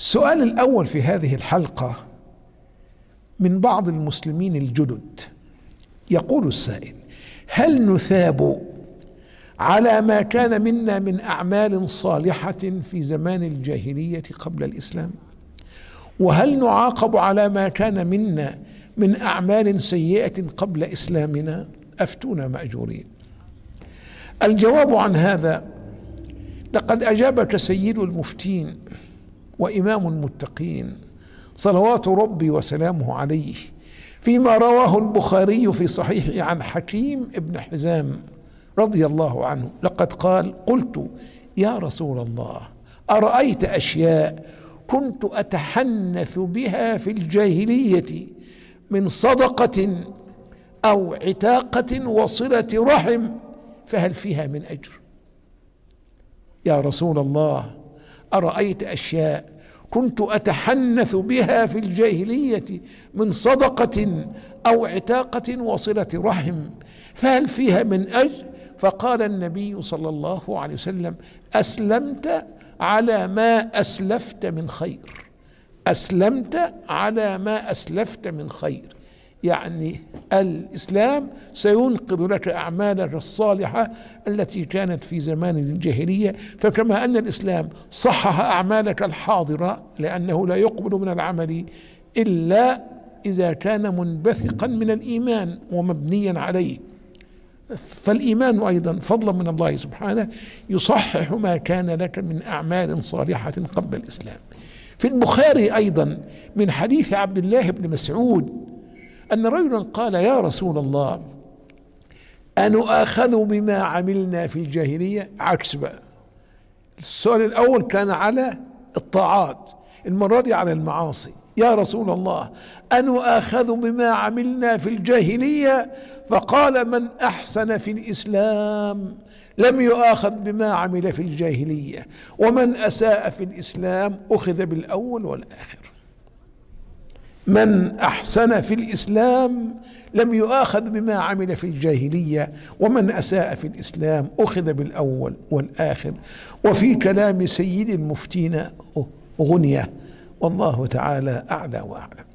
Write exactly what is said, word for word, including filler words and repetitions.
السؤال الأول في هذه الحلقة من بعض المسلمين الجدد، يقول السائل: هل نثاب على ما كان منا من أعمال صالحة في زمان الجاهلية قبل الإسلام؟ وهل نعاقب على ما كان منا من أعمال سيئة قبل إسلامنا؟ أفتونا مأجورين. الجواب عن هذا: لقد أجابك سيد المفتين وإمام المتقين صلوات ربي وسلامه عليه فيما رواه البخاري في صحيحه عن حكيم بن حزام رضي الله عنه. لقد قال: قلت يا رسول الله، أرأيت أشياء كنت أتحنث بها في الجاهلية من صدقة أو عتاقة وصلة رحم، فهل فيها من أجر؟ يا رسول الله، أرأيت أشياء كنت أتحنث بها في الجاهلية من صدقة أو عتاقة وصلة رحم، فهل فيها من أجر؟ فقال النبي صلى الله عليه وسلم: أسلمت على ما أسلفت من خير. أسلمت على ما أسلفت من خير، يعني الإسلام سينقذ لك أعمالك الصالحة التي كانت في زمان الجاهلية، فكما أن الإسلام صحح أعمالك الحاضرة، لأنه لا يقبل من العمل إلا إذا كان منبثقا من الإيمان ومبنيا عليه، فالإيمان أيضا فضلا من الله سبحانه يصحح ما كان لك من أعمال صالحة قبل الإسلام. في البخاري أيضا من حديث عبد الله بن مسعود أن رجلا قال: يا رسول الله، أنؤاخذ بما عملنا في الجاهلية؟ عكس بقى، السؤال الأول كان على الطاعات، المرة دي على المعاصي. يا رسول الله، أنؤاخذ بما عملنا في الجاهلية؟ فقال: من أحسن في الإسلام لم يؤاخذ بما عمل في الجاهلية، ومن أساء في الإسلام أخذ بالأول والآخر. من أحسن في الإسلام لم يؤاخذ بما عمل في الجاهلية، ومن أساء في الإسلام أخذ بالأول والآخر. وفي كلام سيد المفتين غنية، والله تعالى أعلى وأعلم.